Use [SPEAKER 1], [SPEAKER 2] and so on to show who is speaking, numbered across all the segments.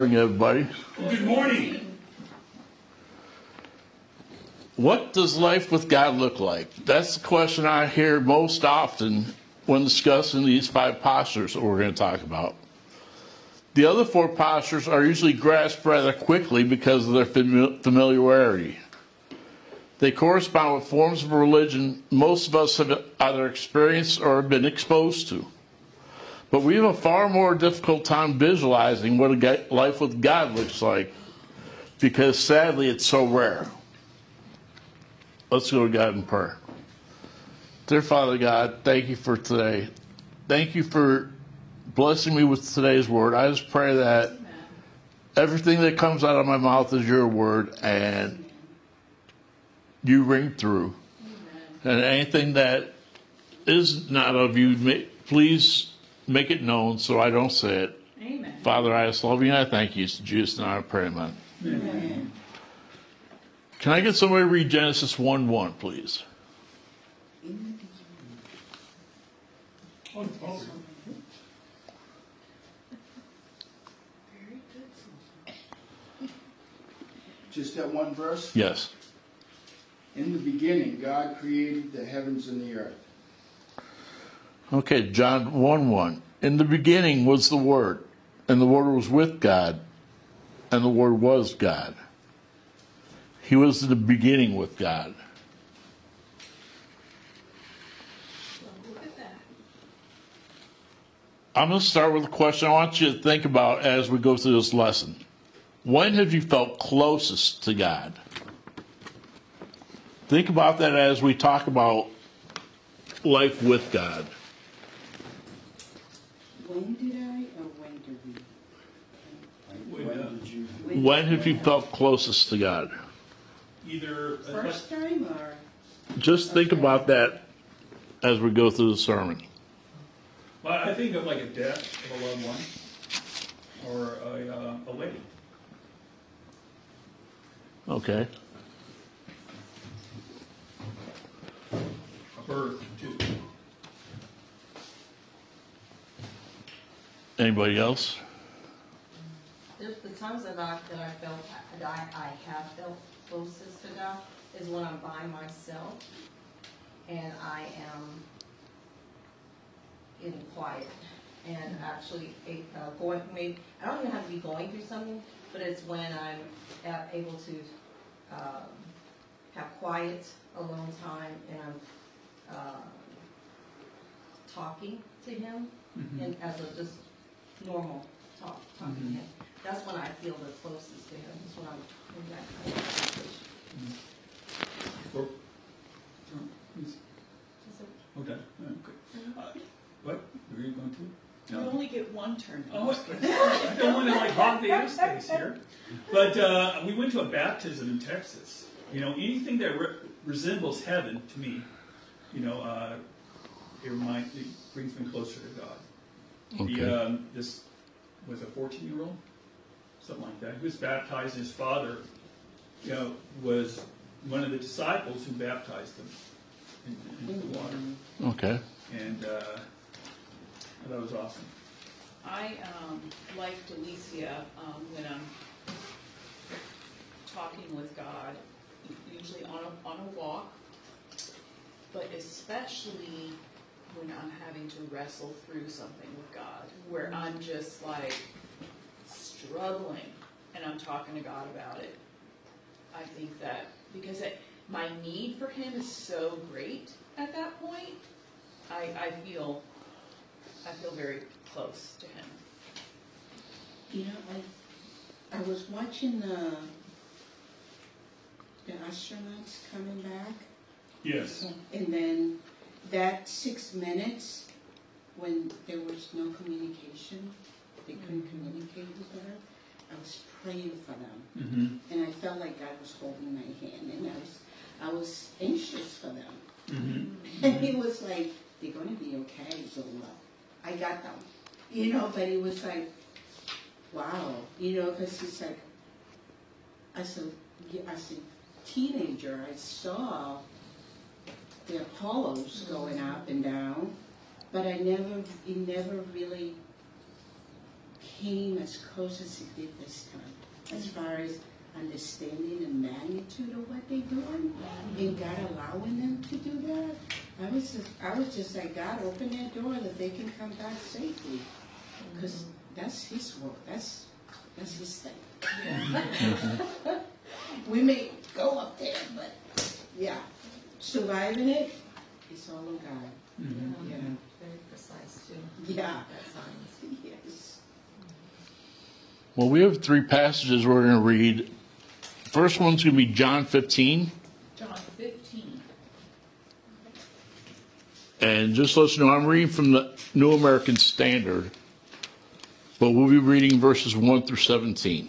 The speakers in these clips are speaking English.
[SPEAKER 1] Morning, everybody.
[SPEAKER 2] Good morning.
[SPEAKER 1] What does life with God look like? That's the question I hear most often when discussing these 5 postures that we're going to talk about. The other 4 postures are usually grasped rather quickly because of their familiarity. They correspond with forms of religion most of us have either experienced or been exposed to. But we have a far more difficult time visualizing what a life with God looks like because sadly it's so rare. Let's go to God in prayer. Dear Father God, thank you for today. Thank you for blessing me with today's word. I just pray that everything that comes out of my mouth is your word and you ring through. And anything that is not of you, please make it known so I don't say it.
[SPEAKER 3] Amen.
[SPEAKER 1] Father, I just love you and I thank you. It's in Jesus' name I pray, amen.
[SPEAKER 3] Amen.
[SPEAKER 1] Can I get somebody to read Genesis 1:1, please?
[SPEAKER 4] Just that one verse?
[SPEAKER 1] Yes.
[SPEAKER 4] In the beginning, God created the heavens and the earth.
[SPEAKER 1] Okay, John 1:1. In the beginning was the Word, and the Word was with God, and the Word was God. He was in the beginning with God.
[SPEAKER 3] Look at that.
[SPEAKER 1] I'm going to start with a question I want you to think about as we go through this lesson. When have you felt closest to God? Think about that as we talk about life with God.
[SPEAKER 5] When did I or when did we?
[SPEAKER 4] When did you?
[SPEAKER 1] When have you felt closest to God?
[SPEAKER 2] Either
[SPEAKER 5] First time or?
[SPEAKER 1] Just think about that as we go through the sermon.
[SPEAKER 2] well, I think of like a death of a loved one or a lady.
[SPEAKER 1] Okay.
[SPEAKER 2] A birth too.
[SPEAKER 1] Anybody else?
[SPEAKER 6] There's the times that I felt that I have felt closest to God is when I'm by myself and I am in quiet and actually going. Maybe I don't even have to be going through something, but it's when I'm able to have quiet, alone time, and I'm talking to Him, and as a just normal talking to Him. That's when I feel the closest to Him. That's when I'm in that kind of situation.
[SPEAKER 2] Or, please. Okay. What? Were you going to?
[SPEAKER 3] You only get one turn.
[SPEAKER 2] Oh, I don't want to like hog the airspace here. But we went to a baptism in Texas. You know, anything that resembles heaven to me, you know, it brings me closer to God.
[SPEAKER 1] Okay.
[SPEAKER 2] This was a 14-year-old, something like that. He was baptized. His father, you know, was one of the disciples who baptized him into the water.
[SPEAKER 1] Okay.
[SPEAKER 2] And that was awesome.
[SPEAKER 3] I like Delicia when I'm talking with God, usually on a walk, but especially when I'm having to wrestle through something with God, where I'm just like struggling and I'm talking to God about it. I think that because my need for Him is so great at that point, I feel very close to Him.
[SPEAKER 5] You know, I was watching the astronauts coming back,
[SPEAKER 2] Yes.
[SPEAKER 5] and then that 6 minutes when there was no communication, they couldn't communicate with her. I was praying for them, and I felt like God was holding my hand, and I was anxious for them. And He was like, "They're going to be okay, Zola. I got them," you know. But it was like, wow, you know, because it's like, as a teenager, I saw the Apollos going up and down, but it never really came as close as it did this time, as far as understanding the magnitude of what they're doing, and God allowing them to do that. I was just like, God, open that door that they can come back safely, because that's His work. That's His thing. We may go up there, but yeah, surviving it, it's all on God. Yeah.
[SPEAKER 6] Very precise too.
[SPEAKER 5] Yeah.
[SPEAKER 6] That science.
[SPEAKER 5] Yes.
[SPEAKER 1] Well, we have 3 passages we're going to read. First one's going to be John 15.
[SPEAKER 3] John 15.
[SPEAKER 1] And just let you know, I'm reading from the New American Standard, but we'll be reading verses 1 through 17.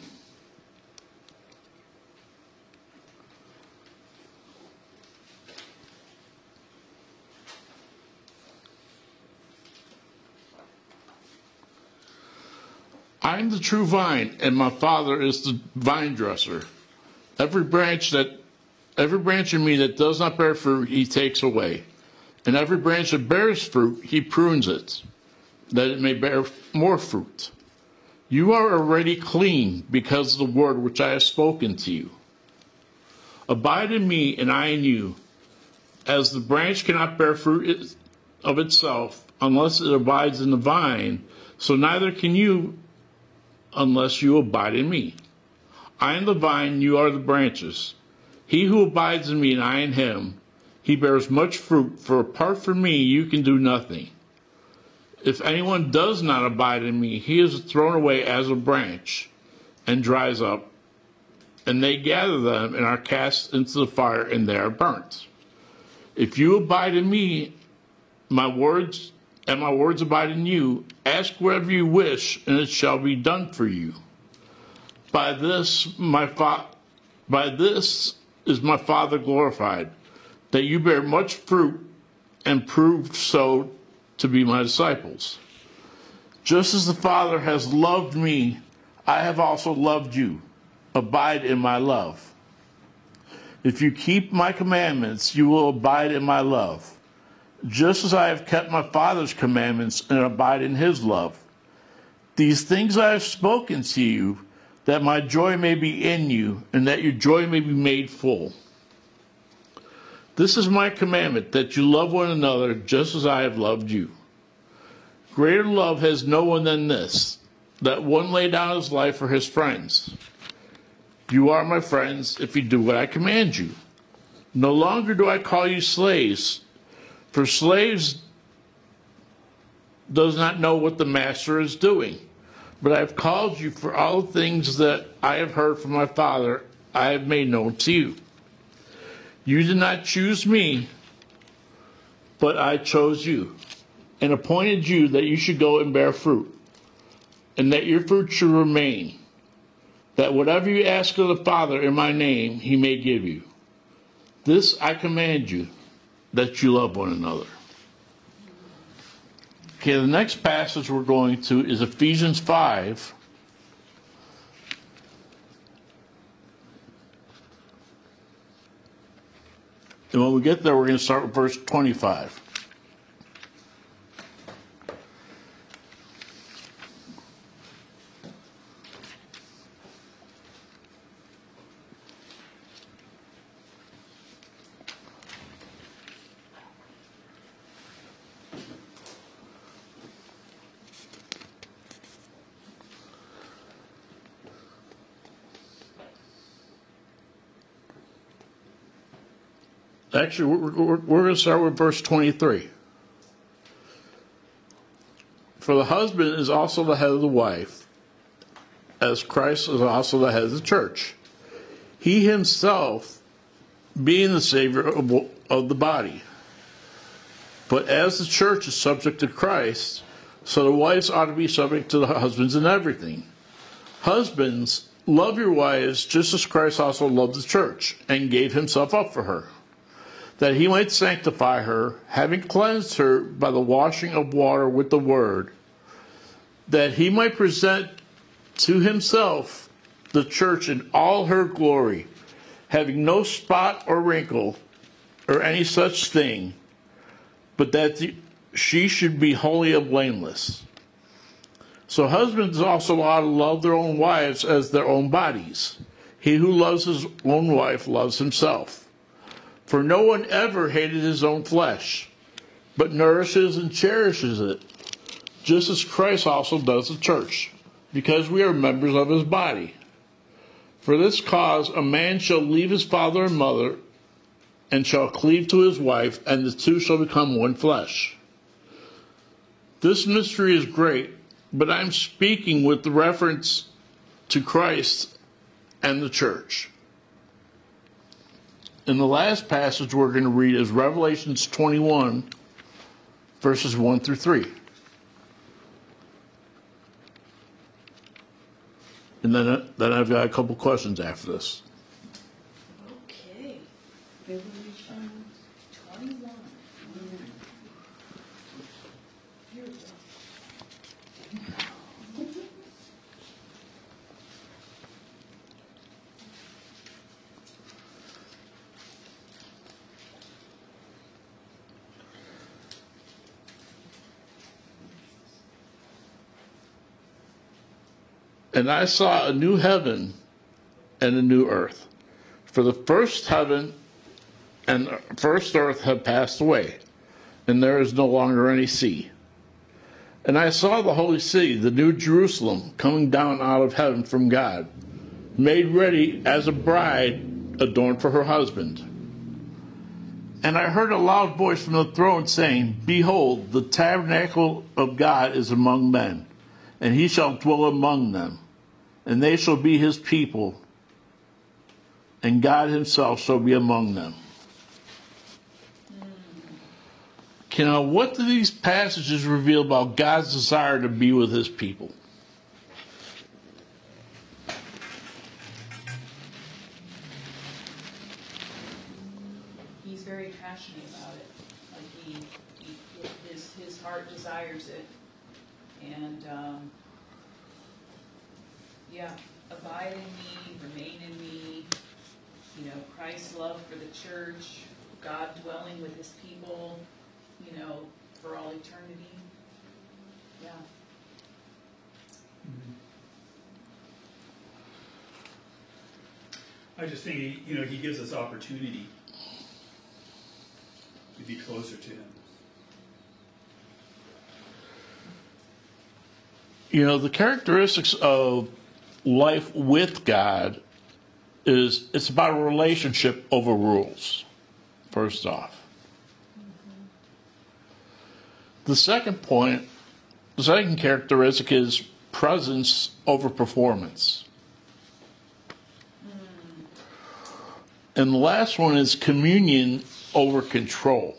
[SPEAKER 1] I am the true vine, and my Father is the vine dresser. Every branch in me that does not bear fruit, He takes away. And every branch that bears fruit, He prunes it, that it may bear more fruit. You are already clean because of the word which I have spoken to you. Abide in me, and I in you. As the branch cannot bear fruit of itself unless it abides in the vine, so neither can you unless you abide in me. I am the vine, you are the branches. He who abides in me and I in him, he bears much fruit, for apart from me you can do nothing. If anyone does not abide in me, he is thrown away as a branch and dries up, and they gather them and are cast into the fire, and they are burnt. If you abide in me, my words abide in you, ask whatever you wish, and it shall be done for you. By this is my Father glorified, that you bear much fruit and prove so to be my disciples. Just as the Father has loved me, I have also loved you. Abide in my love. If you keep my commandments, you will abide in my love, just as I have kept my Father's commandments and abide in His love. These things I have spoken to you, that my joy may be in you, and that your joy may be made full. This is my commandment, that you love one another just as I have loved you. Greater love has no one than this, that one lay down his life for his friends. You are my friends if you do what I command you. No longer do I call you slaves, for slaves does not know what the master is doing. But I have called you, for all the things that I have heard from my Father I have made known to you. You did not choose me, but I chose you, and appointed you that you should go and bear fruit, and that your fruit should remain, that whatever you ask of the Father in my name, He may give you. This I command you, that you love one another. Okay, the next passage we're going to is Ephesians 5. And when we get there, we're going to start with verse 25. Actually, we're going to start with verse 23. For the husband is also the head of the wife, as Christ is also the head of the church. He himself being the Savior of the body. But as the church is subject to Christ, so the wives ought to be subject to the husbands in everything. Husbands, love your wives just as Christ also loved the church and gave himself up for her, that he might sanctify her, having cleansed her by the washing of water with the word, that he might present to himself the church in all her glory, having no spot or wrinkle or any such thing, but that she should be holy and blameless. So husbands also ought to love their own wives as their own bodies. He who loves his own wife loves himself. For no one ever hated his own flesh, but nourishes and cherishes it, just as Christ also does the church, because we are members of his body. For this cause a man shall leave his father and mother, and shall cleave to his wife, and the two shall become one flesh. This mystery is great, but I'm speaking with the reference to Christ and the church. And the last passage we're going to read is Revelations 21, verses 1 through 3. And then I've got a couple questions after this.
[SPEAKER 3] Okay, Revelation 21. Here we go.
[SPEAKER 1] And I saw a new heaven and a new earth. For the first heaven and first earth had passed away, and there is no longer any sea. And I saw the holy city, the new Jerusalem, coming down out of heaven from God, made ready as a bride adorned for her husband. And I heard a loud voice from the throne saying, Behold, the tabernacle of God is among men, and he shall dwell among them, and they shall be his people, and God himself shall be among them. Okay, now, what do these passages reveal about God's desire to be with his people?
[SPEAKER 3] He's very passionate about it. Like his heart desires it. And abide in me, remain in me. You know, Christ's love for the church, God dwelling with his people, you know, for all eternity. Yeah.
[SPEAKER 2] I just think he gives us opportunity to be closer to him.
[SPEAKER 1] You know, the characteristics of life with God is it's about a relationship over rules, first off. The second characteristic is presence over performance. And the last one is communion over control.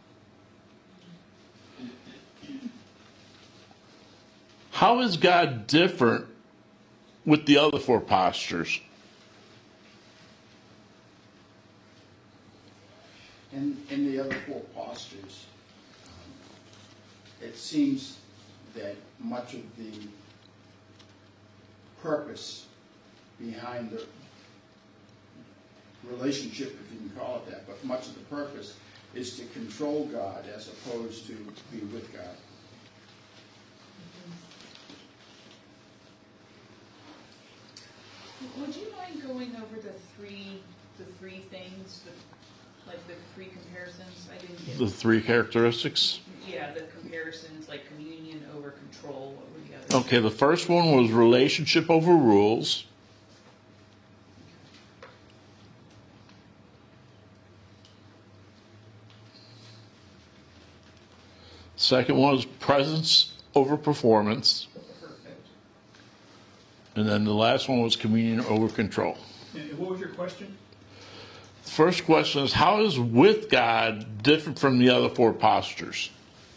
[SPEAKER 1] How is God different with the other four postures?
[SPEAKER 4] In the other four postures, it seems that much of the purpose behind the relationship, if you can call it that, but much of the purpose is to control God as opposed to be with God.
[SPEAKER 3] Would you mind going over the three things, like the three comparisons? I didn't get
[SPEAKER 1] The three characteristics?
[SPEAKER 3] Yeah, the comparisons, like communion over control. What were the others?
[SPEAKER 1] Okay, the first one was relationship over rules. Second one was presence over performance.
[SPEAKER 3] Perfect.
[SPEAKER 1] And then the last one was communion over control.
[SPEAKER 2] And what was your question?
[SPEAKER 1] The first question is, how is with God different from the other four postures?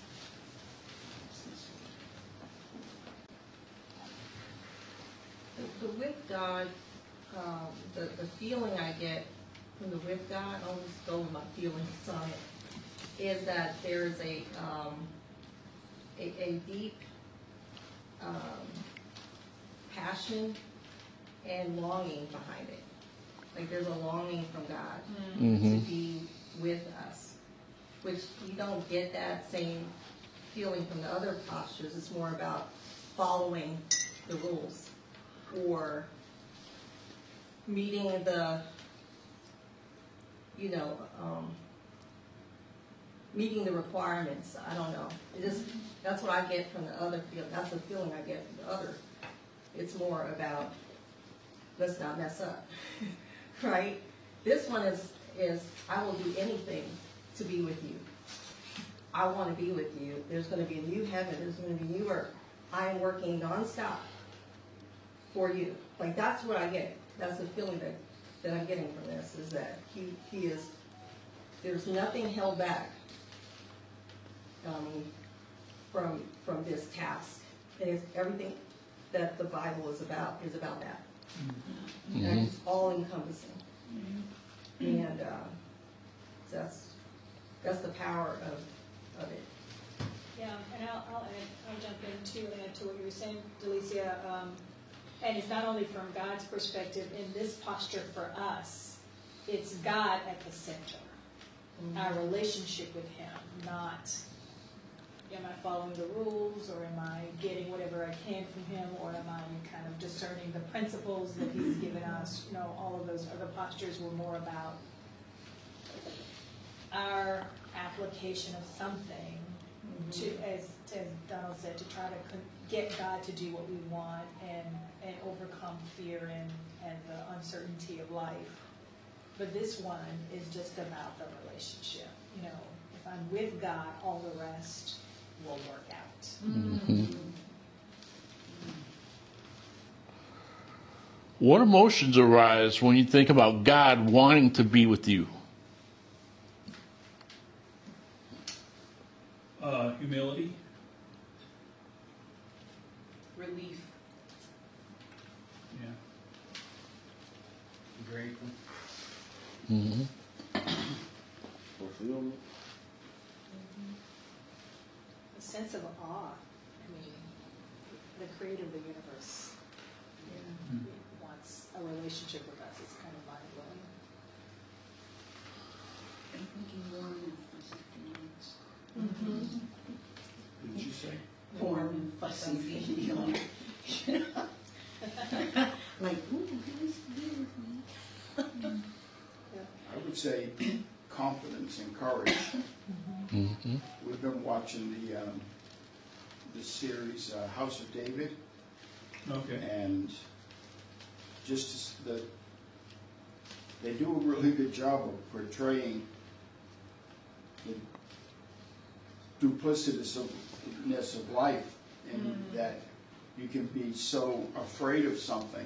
[SPEAKER 6] The with God, the feeling I get from the with God, I always go with my feelings on it, is that there's a deep passion and longing behind it. Like there's a longing from God to be with us, which we don't get that same feeling from the other postures. It's more about following the rules or meeting the, meeting the requirements. I don't know. That's what I get from the other field. That's the feeling I get from the other. It's more about, let's not mess up, right? This one is I will do anything to be with you. I want to be with you. There's going to be a new heaven. There's going to be a new earth. I am working nonstop for you. Like, that's what I get. That's the feeling that I'm getting from this, is that he is, there's nothing held back from this task. And it's everything that the Bible is about that.
[SPEAKER 1] Mm-hmm.
[SPEAKER 6] And it's all encompassing. And that's the power of it.
[SPEAKER 7] Yeah, and I'll jump in too and add to what you were saying, Delicia. And it's not only from God's perspective in this posture for us, it's God at the center. Our relationship with Him, not am I following the rules, or am I getting whatever I can from Him, or am I kind of discerning the principles that He's given us. All of those other postures were more about our application of something to, as Donald said, to try to get God to do what we want and overcome fear and the uncertainty of life. But this one is just about the relationship. If I'm with God, all the rest will work out.
[SPEAKER 1] Mm-hmm. What emotions arise when you think about God wanting to be with you?
[SPEAKER 2] Humility.
[SPEAKER 3] Relief.
[SPEAKER 2] Yeah.
[SPEAKER 4] Grateful.
[SPEAKER 1] Mm-hmm.
[SPEAKER 8] Fulfillment.
[SPEAKER 7] A sense of awe. The creator of the universe wants a relationship with us. It's kind of mind-blowing.
[SPEAKER 5] I'm thinking warm and fuzzy feelings.
[SPEAKER 4] Did you say?
[SPEAKER 5] Warm and fuzzy feelings. Like, ooh, who is here with me?
[SPEAKER 4] I would say confidence and courage.
[SPEAKER 1] Mm-hmm.
[SPEAKER 4] We've been watching the series House of David,
[SPEAKER 2] Okay.
[SPEAKER 4] and just they do a really good job of portraying the duplicitousness of life, and that you can be so afraid of something,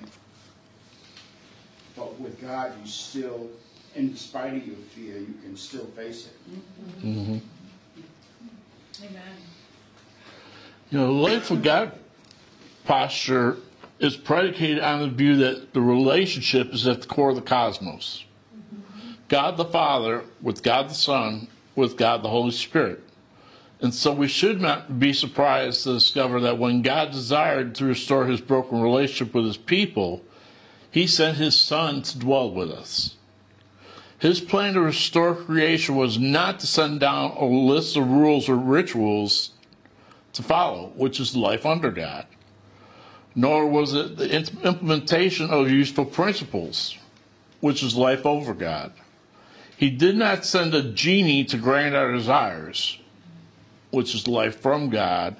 [SPEAKER 4] but with God you still, in spite of your fear, you can still face it.
[SPEAKER 1] Mm-hmm.
[SPEAKER 3] Amen.
[SPEAKER 1] The life with God posture is predicated on the view that the relationship is at the core of the cosmos. God the Father with God the Son with God the Holy Spirit. And so we should not be surprised to discover that when God desired to restore His broken relationship with His people, He sent His Son to dwell with us. His plan to restore creation was not to send down a list of rules or rituals to follow, which is life under God, nor was it the implementation of useful principles, which is life over God. He did not send a genie to grant our desires, which is life from God,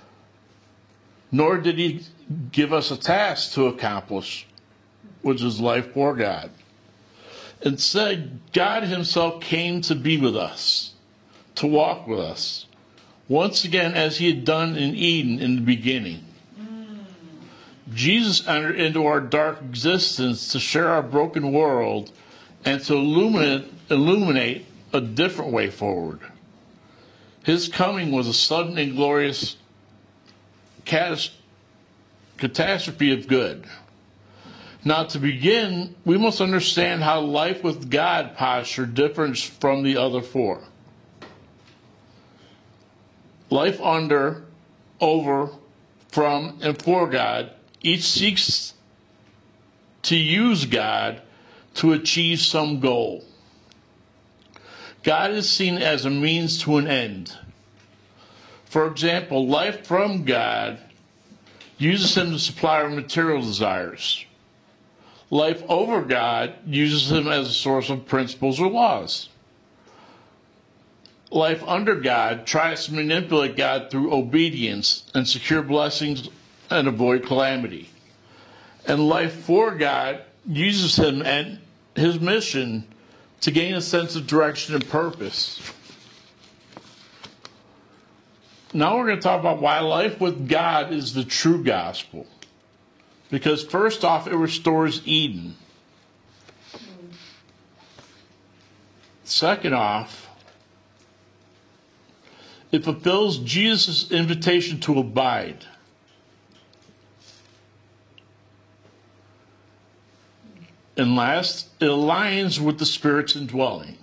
[SPEAKER 1] nor did He give us a task to accomplish, which is life for God. Instead, God Himself came to be with us, to walk with us, once again as He had done in Eden in the beginning. Jesus entered into our dark existence to share our broken world and to illuminate a different way forward. His coming was a sudden and glorious catastrophe of good. Now, to begin, we must understand how life with God posture differs from the other four. Life under, over, from, and for God each seeks to use God to achieve some goal. God is seen as a means to an end. For example, life from God uses him to supply our material desires. Life over God uses him as a source of principles or laws. Life under God tries to manipulate God through obedience and secure blessings and avoid calamity. And life for God uses him and his mission to gain a sense of direction and purpose. Now we're going to talk about why life with God is the true gospel. Because first off, it restores Eden. Second off, it fulfills Jesus' invitation to abide. And last, it aligns with the Spirit's indwelling.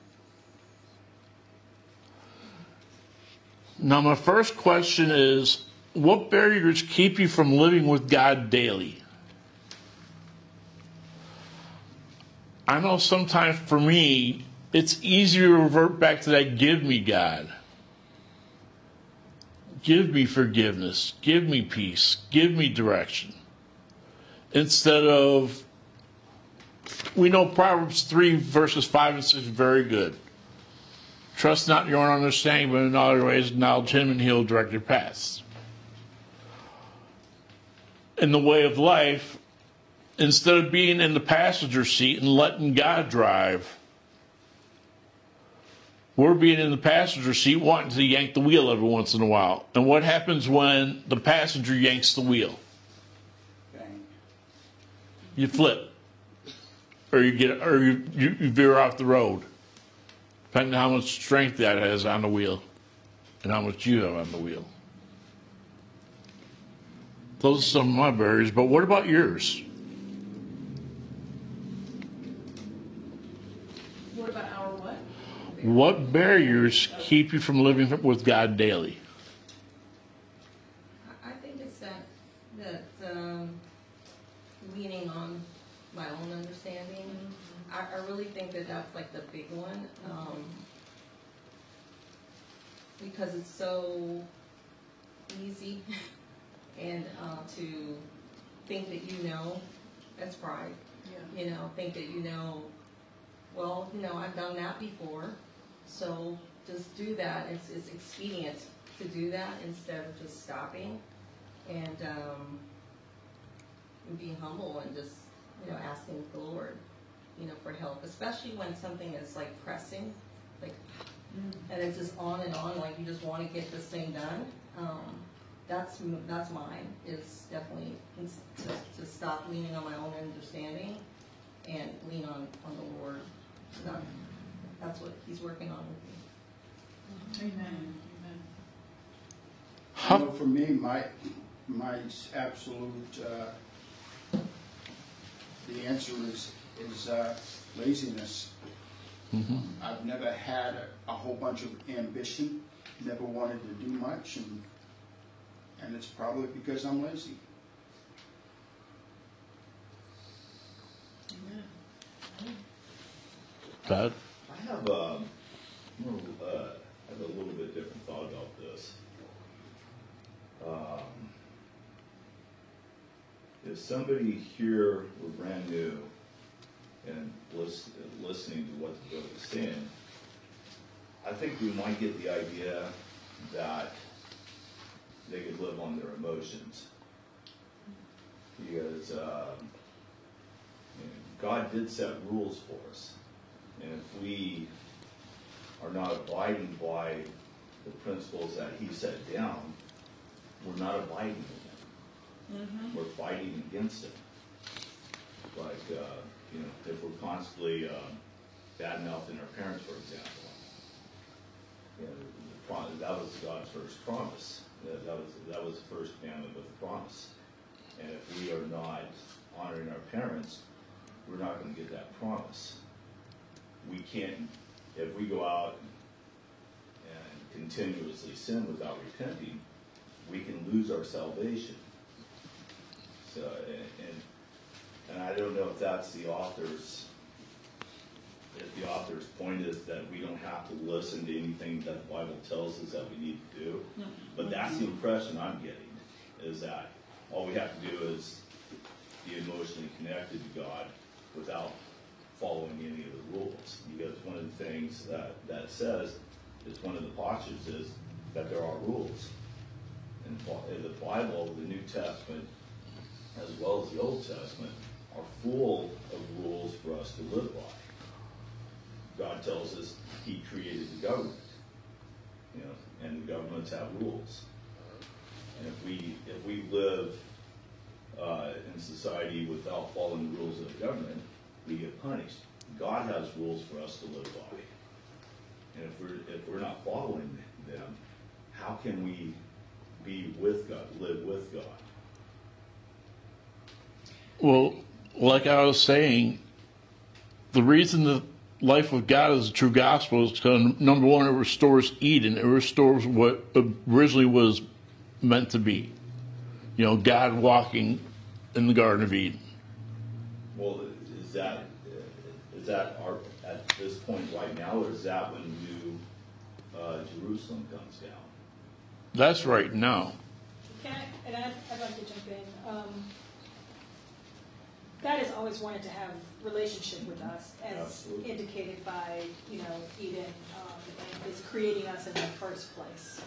[SPEAKER 1] Now, my first question is, what barriers keep you from living with God daily? I know sometimes for me, it's easier to revert back to that give me God. Give me forgiveness. Give me peace. Give me direction. Instead of, we know Proverbs 3 verses 5 and 6 very good. Trust not in your own understanding, but in all your ways acknowledge him and he'll direct your paths. In the way of life, instead of being in the passenger seat and letting God drive, we're being in the passenger seat wanting to yank the wheel every once in a while. And what happens when the passenger yanks the wheel?
[SPEAKER 4] Bang.
[SPEAKER 1] You flip. Or you veer off the road. Depending on how much strength that has on the wheel and how much you have on the wheel. Those are some of my barriers, but what about yours?
[SPEAKER 3] What about our what?
[SPEAKER 1] What barriers keep you from living with God daily?
[SPEAKER 6] I think it's that leaning on my own understanding. I really think that that's like the big one, because it's so easy and to think that you know, that's pride.
[SPEAKER 3] Yeah.
[SPEAKER 6] You know, think that you know, well, you know, I've done that before, so just do that. It's expedient to do that instead of just stopping and being humble and just, you know, asking the Lord, you know, for help, especially when something is like pressing, like, and it's just on and on, like you just want to get this thing done. That's mine, is definitely to stop leaning on my own understanding and lean on the Lord. So that's what he's working on with me.
[SPEAKER 3] Amen.
[SPEAKER 4] I know for me, my absolute, the answer is laziness.
[SPEAKER 1] Mm-hmm.
[SPEAKER 4] I've never had a whole bunch of ambition, never wanted to do much, and it's probably because I'm lazy.
[SPEAKER 1] God?
[SPEAKER 8] I have a little bit different thought about this. If somebody here were brand new and listening to what the book is saying, I think we might get the idea that they could live on their emotions. Because God did set rules for us. And if we are not abiding by the principles that he set down, we're not abiding with him. Mm-hmm. We're fighting against him. Like, if we're constantly bad-mouthing our parents, for example, that was God's first promise. That was the first commandment with the promise. And if we are not honoring our parents, we're not going to get that promise. We can't, if we go out and continuously sin without repenting, we can lose our salvation. So, and I don't know if that's the author's point is that we don't have to listen to anything that the Bible tells us that we need to do. But that's the impression I'm getting, is that all we have to do is be emotionally connected to God without following any of the rules. Because one of the things that it says is one of the postures is that there are rules. And the Bible, the New Testament, as well as the Old Testament, are full of rules for us to live by. God tells us He created the government, and the governments have rules. And if we live in society without following the rules of the government, we get punished. God has rules for us to live by, and if we're not following them, how can we be with God, live with God?
[SPEAKER 1] Well, like I was saying, the reason the life with God is the true gospel is because, number one, it restores Eden. It restores what originally was meant to be. God walking in the Garden of Eden.
[SPEAKER 8] Well, is that at this point right now, or is that when New Jerusalem comes down?
[SPEAKER 1] That's right now.
[SPEAKER 7] I'd like to jump in. God has always wanted to have relationship with us, as
[SPEAKER 8] Absolutely.
[SPEAKER 7] indicated by Eden, and is creating us in the first place.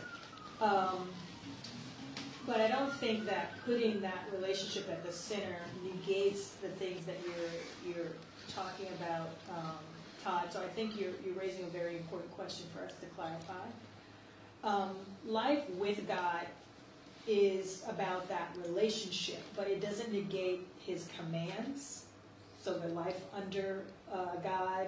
[SPEAKER 7] But I don't think that putting that relationship at the center negates the things that you're talking about, Todd. So I think you're raising a very important question for us to clarify. Life with God is about that relationship, but it doesn't negate His commands. So the life under God,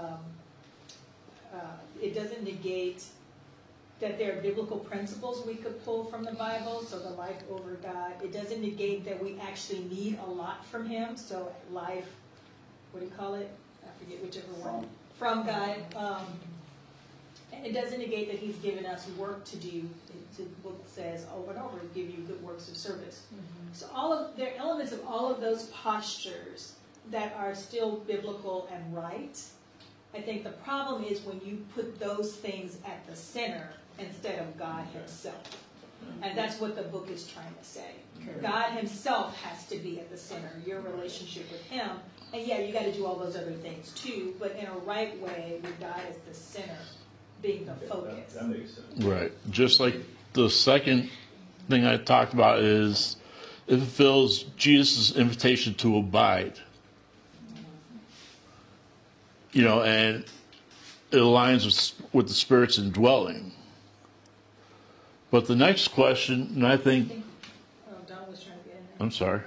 [SPEAKER 7] it doesn't negate that there are biblical principles we could pull from the Bible. So the life over God, it doesn't negate that we actually need a lot from Him. So life, what do you call it? I forget whichever one. From God. And it doesn't negate that He's given us work to do. The book says over and over, give you good works of service. Mm-hmm. So there are elements of all of those postures that are still biblical and right. I think the problem is when you put those things at the center instead of God Himself. And that's what the book is trying to say. God Himself has to be at the center, your relationship with Him. And yeah, you got to do all those other things too, but in a right way, with God as the center, being the focus.
[SPEAKER 8] That makes sense.
[SPEAKER 1] Right. Just like the second thing I talked about is it fulfills Jesus' invitation to abide. And it aligns with the Spirit's indwelling. But the next question, and I think
[SPEAKER 7] Don was trying to get in there.
[SPEAKER 1] I'm sorry.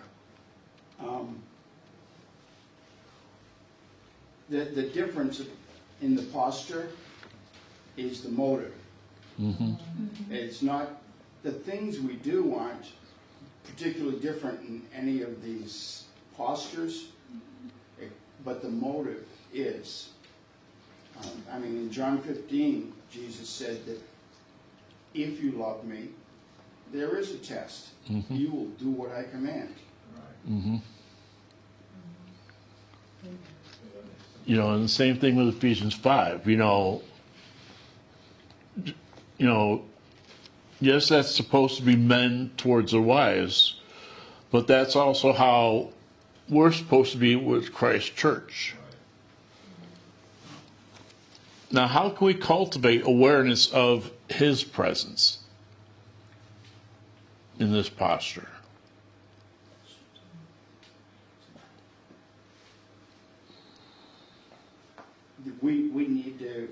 [SPEAKER 4] The difference in the posture is the motive.
[SPEAKER 1] Mm-hmm.
[SPEAKER 4] It's not, the things we do aren't particularly different in any of these postures, but the motive is. In John 15, Jesus said that if you love me, there is a test.
[SPEAKER 1] Mm-hmm.
[SPEAKER 4] You will do what I command.
[SPEAKER 8] Right.
[SPEAKER 1] Mm-hmm. And the same thing with Ephesians 5. Yes, that's supposed to be men towards their wives, but that's also how we're supposed to be with Christ's church. Now, how can we cultivate awareness of His presence in this posture?
[SPEAKER 4] We need to,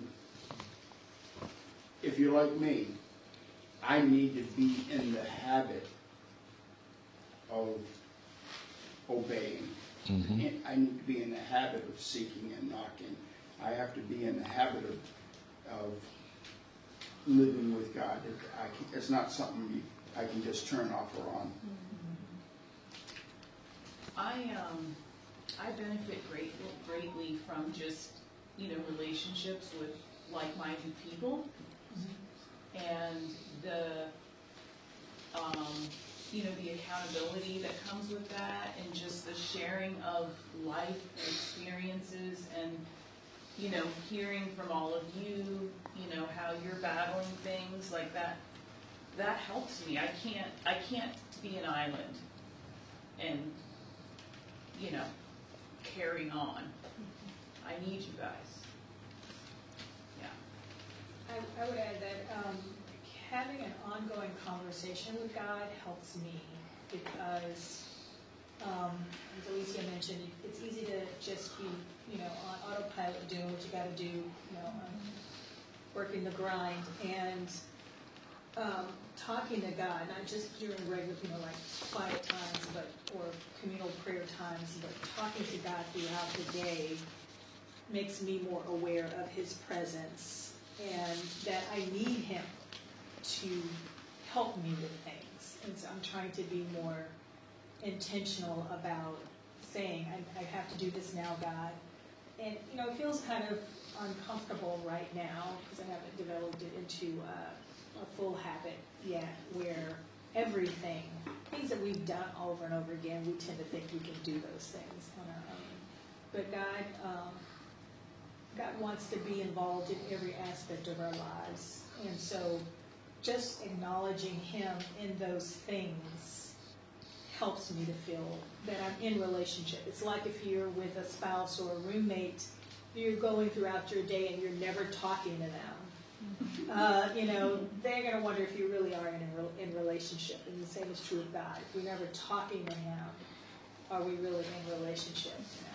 [SPEAKER 4] if you're like me, I need to be in the habit of obeying.
[SPEAKER 1] Mm-hmm.
[SPEAKER 4] I need to be in the habit of seeking and knocking. I have to be in the habit of living with God. It's not something I can just turn off or on.
[SPEAKER 3] I benefit greatly from just relationships with like-minded people, and the accountability that comes with that, and just the sharing of life experiences, and hearing from all of you, how you're battling things like that. That helps me. I can't be an island and, you know, carry on. I need you guys. Yeah.
[SPEAKER 7] I would add that having an ongoing conversation with God helps me because, as Alicia mentioned, it's easy to just be, you know, on autopilot doing what you got to do, you know, working the grind, and talking to God, not just during regular, you know, like quiet times, but or communal prayer times, but talking to God throughout the day makes me more aware of His presence and that I need Him to help me with things. And so I'm trying to be more intentional about saying, I have to do this now, God. And, you know, it feels kind of uncomfortable right now because I haven't developed it into a full habit yet where everything, things that we've done over and over again, we tend to think we can do those things on our own. But God wants to be involved in every aspect of our lives. And so just acknowledging Him in those things helps me to feel that I'm in relationship. It's like if you're with a spouse or a roommate, you're going throughout your day and you're never talking to them. You know, they're going to wonder if you really are in relationship. And the same is true of God. If we're never talking to Him, are we really in relationship?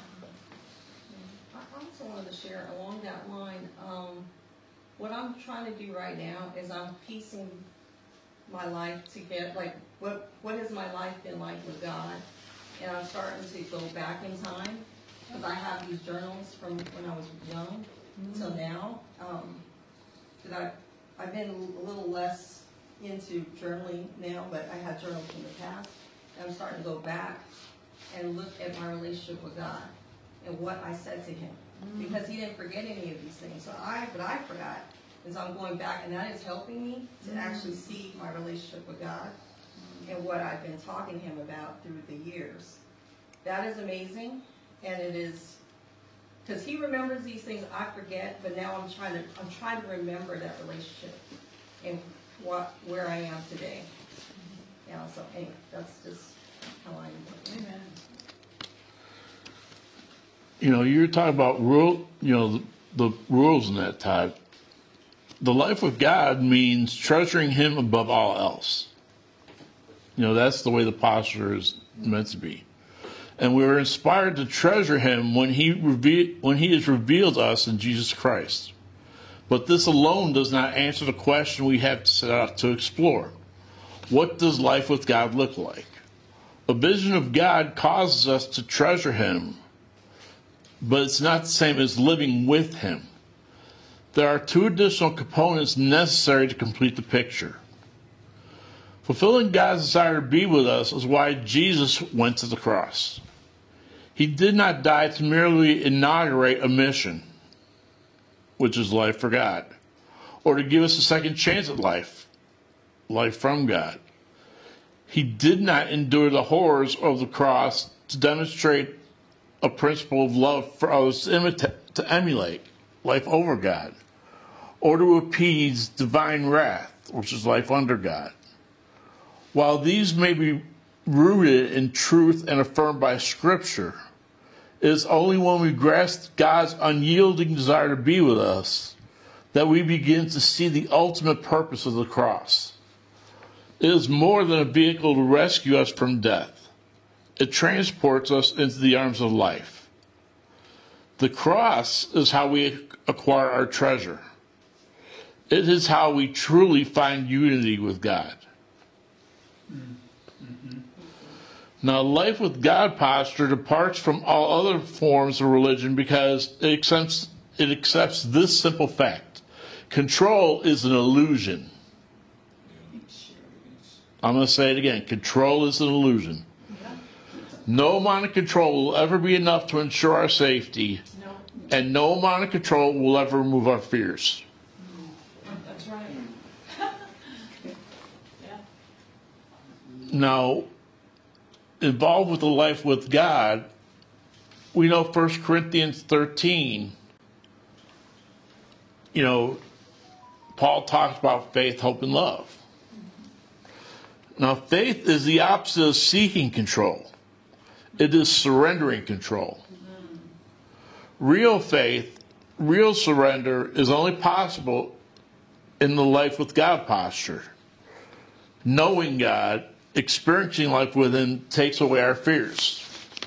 [SPEAKER 6] I also wanted to share along that line, what I'm trying to do right now is I'm piecing my life together, like what has my life been like with God? And I'm starting to go back in time, because I have these journals from when I was young till now. That I've been a little less into journaling now, but I had journals in the past. And I'm starting to go back and look at my relationship with God and what I said to Him, because He didn't forget any of these things. So I forgot, and so I'm going back, and that is helping me to actually see my relationship with God and what I've been talking to Him about through the years. That is amazing, and it is, because He remembers these things I forget, but now I'm trying to remember that relationship and where I am today. Yeah, so anyway, that's just how I am.
[SPEAKER 3] Amen.
[SPEAKER 1] You know, you're talking about the rules in that type. The life with God means treasuring Him above all else. You know, that's the way the posture is meant to be. And we were inspired to treasure Him when He is revealed to us in Jesus Christ. But this alone does not answer the question we have to set out to explore. What does life with God look like? A vision of God causes us to treasure Him, but it's not the same as living with Him. There are two additional components necessary to complete the picture. Fulfilling God's desire to be with us is why Jesus went to the cross. He did not die to merely inaugurate a mission, which is life for God, or to give us a second chance at life from God. He did not endure the horrors of the cross to demonstrate a principle of love for others to emulate life over God, or to appease divine wrath, which is life under God. While these may be rooted in truth and affirmed by Scripture, it is only when we grasp God's unyielding desire to be with us that we begin to see the ultimate purpose of the cross. It is more than a vehicle to rescue us from death. It transports us into the arms of life. The cross is how we acquire our treasure. It is how we truly find unity with God. Now, life with God posture departs from all other forms of religion because it accepts this simple fact. Control is an illusion. I'm going to say it again. Control is an illusion. No amount of control will ever be enough to ensure our safety, and no amount of control will ever remove our fears.
[SPEAKER 3] That's right. Yeah.
[SPEAKER 1] Now, involved with the life with God, we know 1 Corinthians 13, Paul talks about faith, hope, and love. Now, faith is the opposite of seeking control. It is surrendering control. Real faith, real surrender is only possible in the life with God posture. Knowing God, experiencing life with Him takes away our fears.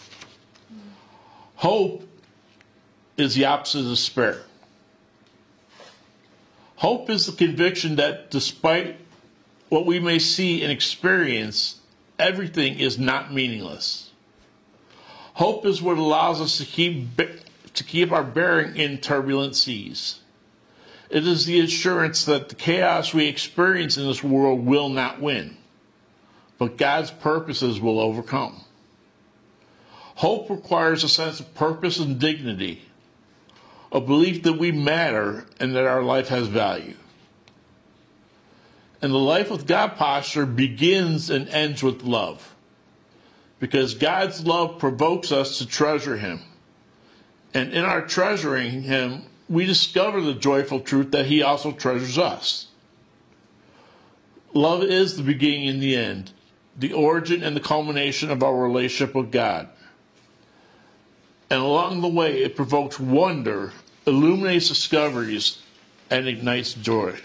[SPEAKER 1] Hope is the opposite of despair. Hope is the conviction that despite what we may see and experience, everything is not meaningless. Hope is what allows us to keep our bearing in turbulent seas. It is the assurance that the chaos we experience in this world will not win, but God's purposes will overcome. Hope requires a sense of purpose and dignity, a belief that we matter and that our life has value. And the life with God posture begins and ends with love, because God's love provokes us to treasure Him. And in our treasuring Him, we discover the joyful truth that He also treasures us. Love is the beginning and the end, the origin and the culmination of our relationship with God. And along the way, it provokes wonder, illuminates discoveries, and ignites joy.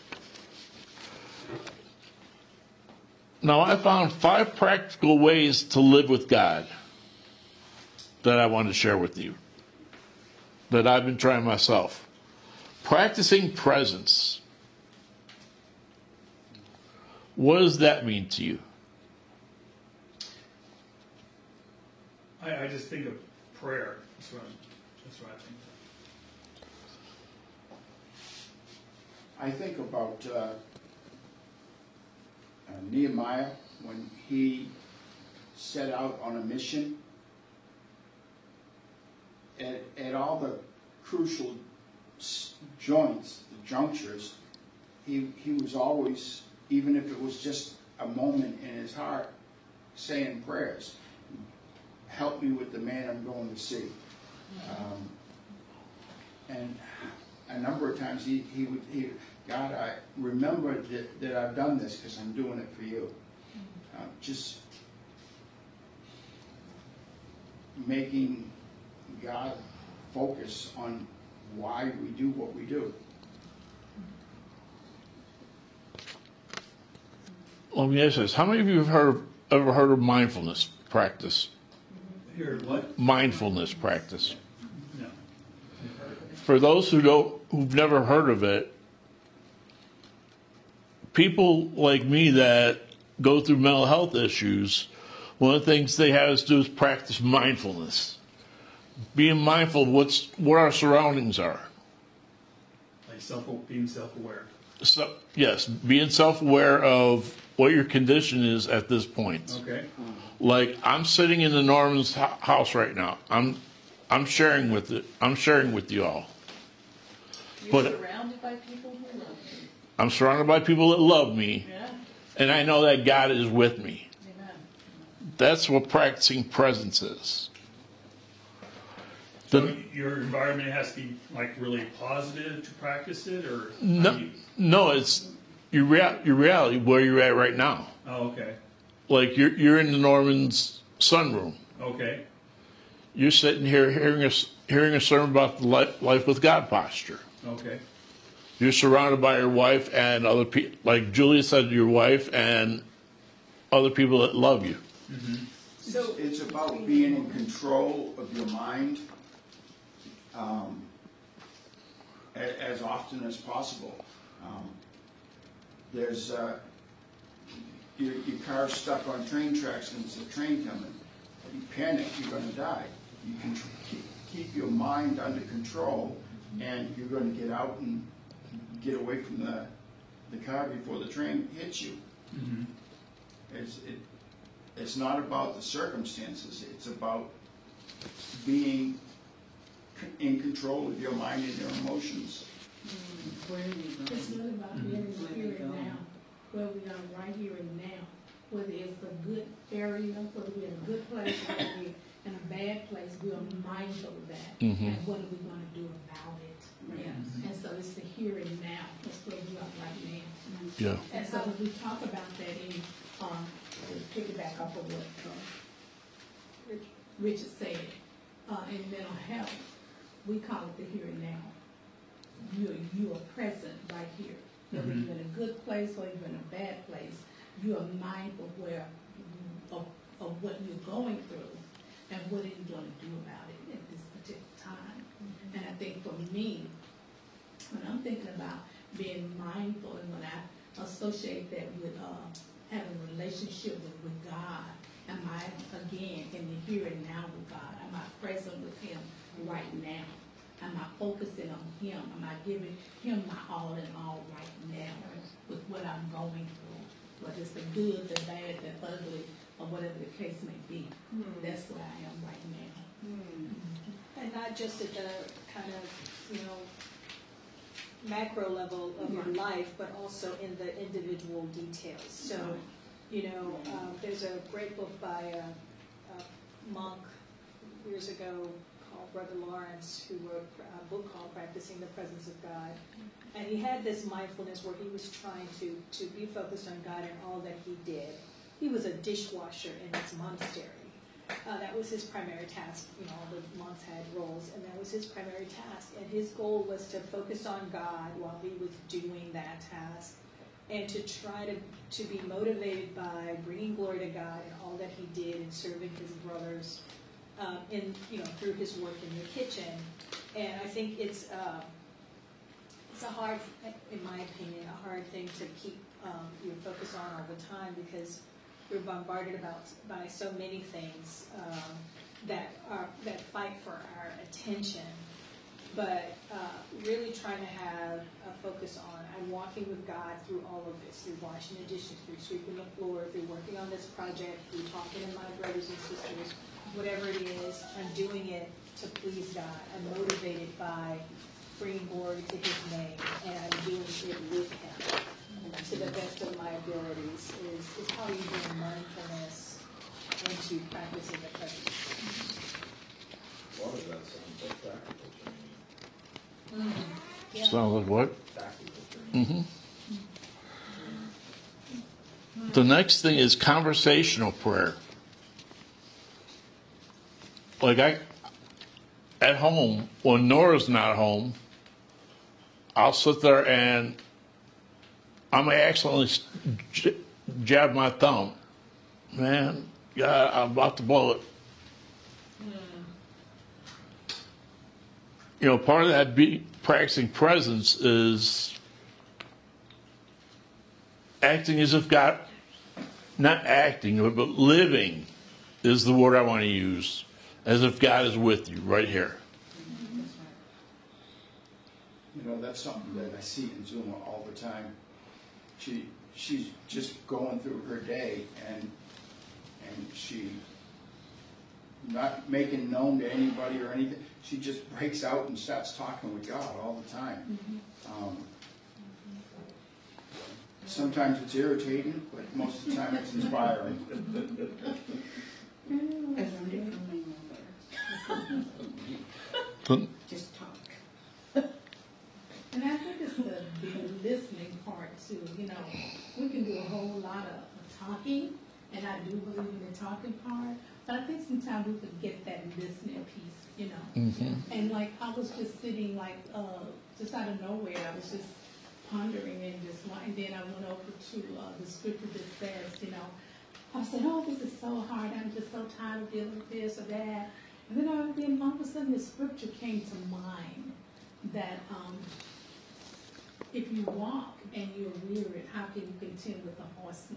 [SPEAKER 1] Now, I found 5 practical ways to live with God that I want to share with you, that I've been trying myself. Practicing presence. What does that mean to you?
[SPEAKER 2] I just think of prayer. That's what I think.
[SPEAKER 4] I think about Nehemiah when he set out on a mission. At all the crucial joints, the junctures, he was always, even if it was just a moment in his heart, saying prayers. Help me with the man I'm going to see. And a number of times he would, God, I remember that I've done this because I'm doing it for you. Just making God focus on why we do what we do.
[SPEAKER 1] Let me ask you this. How many of you have ever heard of mindfulness practice?
[SPEAKER 2] Heard what?
[SPEAKER 1] Mindfulness practice.
[SPEAKER 2] No.
[SPEAKER 1] For those who've never heard of it, people like me that go through mental health issues, one of the things they have to do is practice mindfulness. Being mindful of what our surroundings are.
[SPEAKER 2] Like being self-aware.
[SPEAKER 1] So, yes, being self-aware of what your condition is at this point.
[SPEAKER 2] Okay.
[SPEAKER 1] Like, I'm sitting in the Norman's house right now. I'm sharing with it. I'm sharing with you all.
[SPEAKER 3] You're surrounded by people who love you.
[SPEAKER 1] I'm surrounded by people that love me,
[SPEAKER 3] Yeah.
[SPEAKER 1] and I know that God is with me.
[SPEAKER 3] Amen.
[SPEAKER 1] That's what practicing presence is.
[SPEAKER 2] So your environment has to be like really positive to practice it, or
[SPEAKER 1] No, it's your reality where you're at right now.
[SPEAKER 2] Oh, okay.
[SPEAKER 1] Like you're in the Norman's sunroom.
[SPEAKER 2] Okay.
[SPEAKER 1] You're sitting here hearing a sermon about the life with God posture.
[SPEAKER 2] Okay.
[SPEAKER 1] You're surrounded by your wife and other people, like Julia said, your wife and other people that love you.
[SPEAKER 2] Mm-hmm.
[SPEAKER 3] So
[SPEAKER 4] It's about being in control of your mind as often as possible. There's your car's stuck on train tracks and there's a train coming. You panic, you're going to die. You can keep your mind under control, and you're going to get out and get away from the car before the train hits you.
[SPEAKER 2] Mm-hmm.
[SPEAKER 4] It's not about the circumstances. It's about being in control of your mind and your emotions.
[SPEAKER 5] Where are you going?
[SPEAKER 9] It's really about being in the here and now, where we are right here and now. Whether it's a good area, whether we're in a good place, whether we're in a bad place, we are mindful of that.
[SPEAKER 1] Mhm.
[SPEAKER 9] And what are we going to do about it?
[SPEAKER 5] Yes.
[SPEAKER 9] And so it's the here and now. That's where we are right now.
[SPEAKER 1] Yeah.
[SPEAKER 9] And so we talk about that in to piggyback off of what Richard said, in mental health, we call it the here and now. You are present right here. Whether you're in a good place or you're in a bad place, you are mindful of what you're going through and what are you going to do about it at this particular time. And I think for me, when I'm thinking about being mindful and when I associate that with having a relationship with God, am I, again, in the here and now with God? Am I present with Him right now? Am I focusing on Him? Am I giving Him my all in all right now with what I'm going through? Whether it's the good, the bad, the ugly, or whatever the case may be. That's where I am right now.
[SPEAKER 7] And not just at the kind of, macro level of your life, but also in the individual details. So, there's a great book by a monk years ago called Brother Lawrence, who wrote a book called Practicing the Presence of God. And he had this mindfulness where he was trying to be focused on God and all that he did. He was a dishwasher in his monastery. That was his primary task. All the monks had roles, and that was his primary task. And his goal was to focus on God while he was doing that task, and to try to be motivated by bringing glory to God and all that he did in serving his brothers, through his work in the kitchen. And I think it's a hard, in my opinion, a hard thing to keep your focus on all the time, because we're bombarded by so many things that fight for our attention. But really trying to have a focus on, I'm walking with God through all of this, through washing the dishes, through sweeping the floor, through working on this project, through talking to my brothers and sisters, whatever it is, I'm doing it to please God. I'm motivated by bringing glory to His name, and I'm doing it with Him to the best of my abilities. Is how you bring mindfulness into practicing the presence.
[SPEAKER 8] A lot of that sounds like practical training.
[SPEAKER 7] Yeah.
[SPEAKER 1] Sounds like what?
[SPEAKER 8] Practical training.
[SPEAKER 1] The next thing is conversational prayer. Like at home, when Nora's not home, I'll sit there and I may accidentally jab my thumb. Man, God, I'm about to blow it. Part of that practicing presence is acting as if God, not acting, but living is the word I want to use, as if God is with you right here.
[SPEAKER 4] That's something that I see in Zuma all the time. She's just going through her day, and she not making known to anybody or anything. She just breaks out and starts talking with God all the time. Sometimes it's irritating, but most of the time it's inspiring.
[SPEAKER 5] I learned it from my mother. Just talk.
[SPEAKER 9] And I think it's the listening part too. We can do a whole lot of talking, and I do believe in the talking part. But I think sometimes we forget that listening piece. And like I was just sitting, just out of nowhere, I was just pondering and then I went over to the scripture that says, I said, oh, this is so hard. I'm just so tired of dealing with this or that. And then all of a sudden the scripture came to mind that if you walk and you're weary, how can you contend with the horsemen?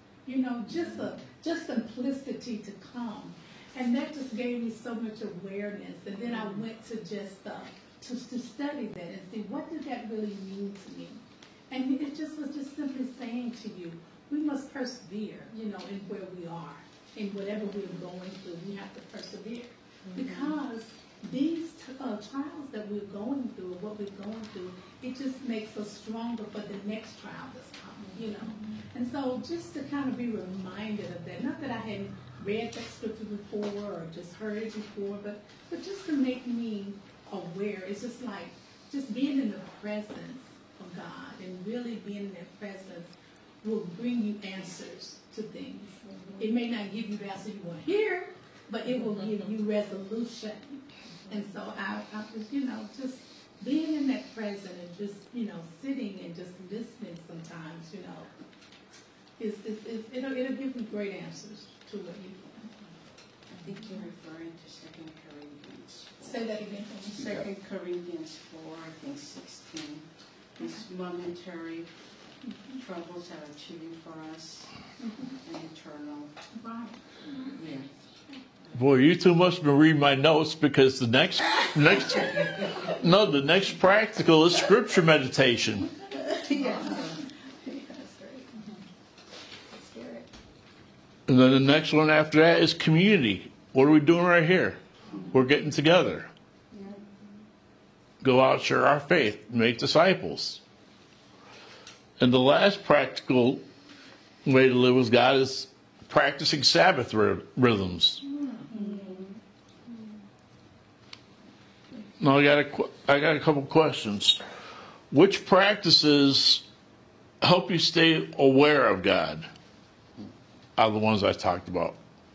[SPEAKER 9] Just simplicity to come. And that just gave me so much awareness. And then I went to just to study that and see what did that really mean to me. And it just was just simply saying to you, we must persevere, in where we are. In whatever we're going through, we have to persevere. Because these trials that we're going through, what we're going through, it just makes us stronger for the next trial that's coming, And so just to kind of be reminded of that, not that I hadn't read that scripture before or just heard it before, but just to make me aware. It's just like just being in the presence of God and really being in that presence will bring you answers to things. It may not give you the answer you want to hear, but it will give you resolution. And so I just, just being in that present and just, sitting and just listening sometimes, it'll give you great answers to what you want.
[SPEAKER 5] I think you're referring to 2 Corinthians.
[SPEAKER 9] Say that again for me.
[SPEAKER 5] 2 Corinthians 4, I think 16. These momentary troubles are achieving for us an eternal.
[SPEAKER 9] Right.
[SPEAKER 5] Yeah.
[SPEAKER 1] Boy, you two must have been reading my notes, because the next practical is scripture meditation. And then the next one after that is community. What are we doing right here? We're getting together. Go out, share our faith, make disciples. And the last practical way to live with God is practicing Sabbath rhythms. Now I got a couple questions. Which practices help you stay aware of God out of the ones I talked about?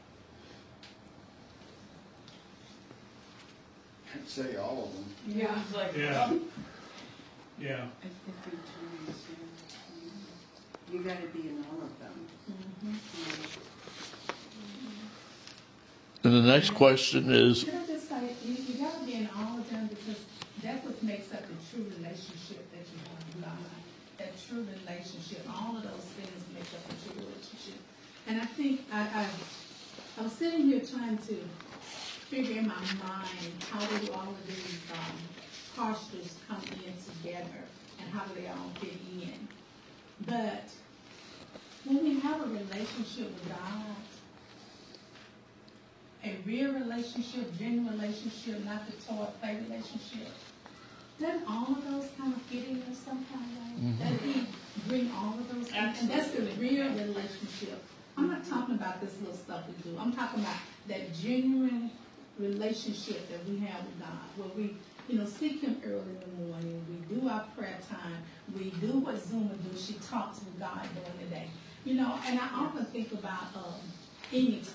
[SPEAKER 4] I'd say all of them.
[SPEAKER 9] Yeah.
[SPEAKER 2] Yeah. Yeah.
[SPEAKER 5] At different times, yeah. You gotta be in all of them.
[SPEAKER 1] And the next question is,
[SPEAKER 9] Can I just say, you gotta be in all of them, because that's what makes up the true relationship that you have with God. That true relationship, all of those things make up a true relationship. And I think I was sitting here trying to figure in my mind how do all of these postures come in together, and how do they all fit in. But when we have a relationship with God, a real relationship, genuine relationship, not the toy play relationship, doesn't all of those kind of fit in some kind of way? Doesn't He bring all of those things? And that's the real relationship. I'm not talking about this little stuff we do. I'm talking about that genuine relationship that we have with God, where we, seek Him early in the morning. We do our prayer time. We do what Zuma do. She talks with God during the day. And I often think about Enoch,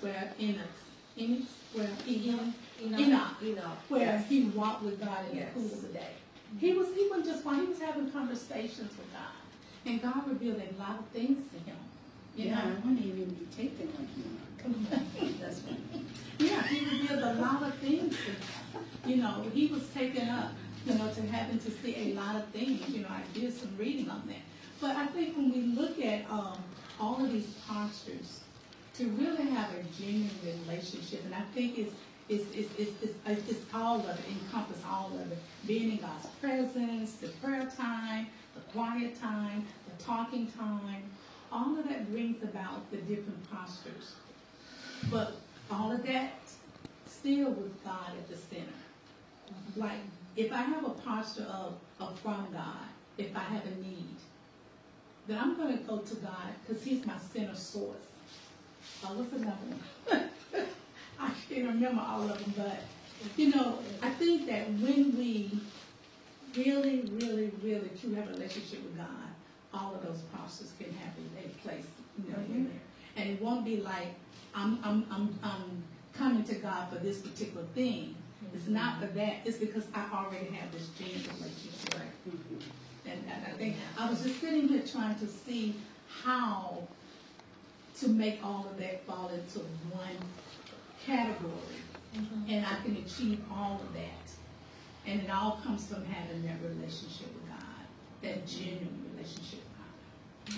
[SPEAKER 9] where he walked with God in the cool of the day. He wasn't just one. He was having conversations with God, and God revealed a lot of things to him.
[SPEAKER 5] I wouldn't even be taken like you. That's right.
[SPEAKER 9] Yeah, He revealed a lot of things to him. He was taken up, to having to see a lot of things. I did some reading on that. But I think when we look at all of these postures, to really have a genuine relationship, and I think it's all of it, encompass all of it. Being in God's presence, the prayer time, the quiet time, the talking time, all of that brings about the different postures. But all of that still with God at the center. Like, if I have a posture of from God, if I have a need, then I'm going to go to God, because He's my center source. What's another one? I can't remember all of them, but, I think that when we really, really, really truly have a relationship with God, all of those postures can happen in place, in there. And it won't be like, I'm coming to God for this particular thing. It's not for that. It's because I already have this genuine relationship. And I think I was just sitting here trying to see how to make all of that fall into one category, and I can achieve all of that. And it all comes from having that relationship with God, that genuine relationship with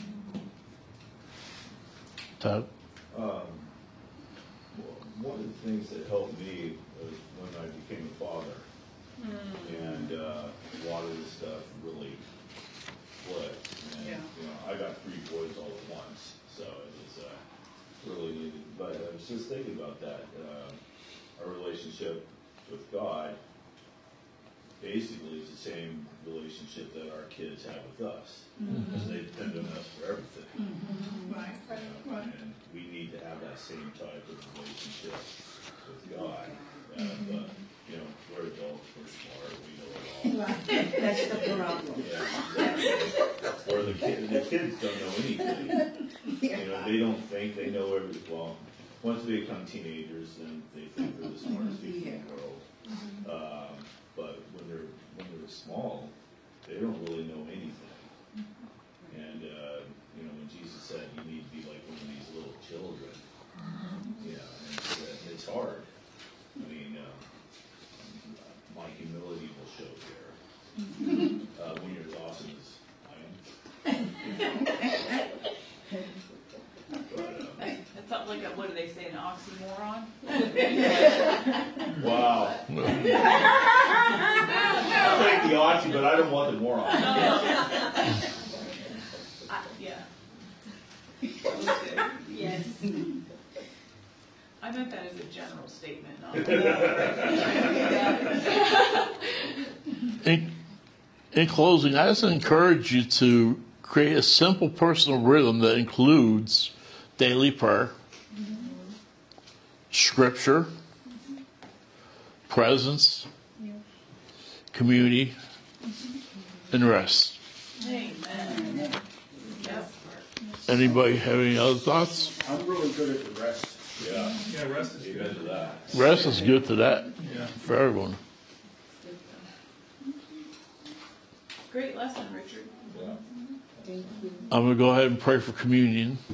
[SPEAKER 9] God.
[SPEAKER 1] Todd?
[SPEAKER 8] One of the things that helped me was when I became a father, and a lot of this stuff really clicked. And I got 3 boys all at once, so it was really needed. But I was just thinking about that. Our relationship with God basically is the same relationship that our kids have with us, because they depend on us for everything.
[SPEAKER 9] Right.
[SPEAKER 8] And we need to have that same type of relationship with God. But, we're adults, we're smart, we know it all.
[SPEAKER 5] That's the problem.
[SPEAKER 8] Yeah. Or the kids don't know anything. You know, they don't think they know everything. Well, once they become teenagers, then they think they're the smartest people in the world. But when they're small, they don't really know anything. And you know, when Jesus said you need to be like one of these little children, yeah, and so it's hard. I mean, my humility will show there when you're as awesome as I am.
[SPEAKER 3] That sounds like a, what do they say, an oxymoron?
[SPEAKER 8] Wow. I'll take the oxy, but I don't want the moron.
[SPEAKER 3] Yeah.
[SPEAKER 7] Yes.
[SPEAKER 3] I meant that as a general statement, not.
[SPEAKER 1] In closing, I just encourage you to create a simple personal rhythm that includes daily prayer, scripture, presence, community, and rest.
[SPEAKER 3] Amen. Yes.
[SPEAKER 1] Anybody have any other thoughts?
[SPEAKER 4] I'm really good at the rest.
[SPEAKER 8] Yeah,
[SPEAKER 2] Yeah, rest is
[SPEAKER 8] amen
[SPEAKER 2] good.
[SPEAKER 8] to that.
[SPEAKER 1] Rest is good to that
[SPEAKER 2] Yeah.
[SPEAKER 1] for everyone.
[SPEAKER 3] Great lesson, Richard.
[SPEAKER 8] Yeah.
[SPEAKER 5] Thank you.
[SPEAKER 1] I'm going to go ahead and pray for communion.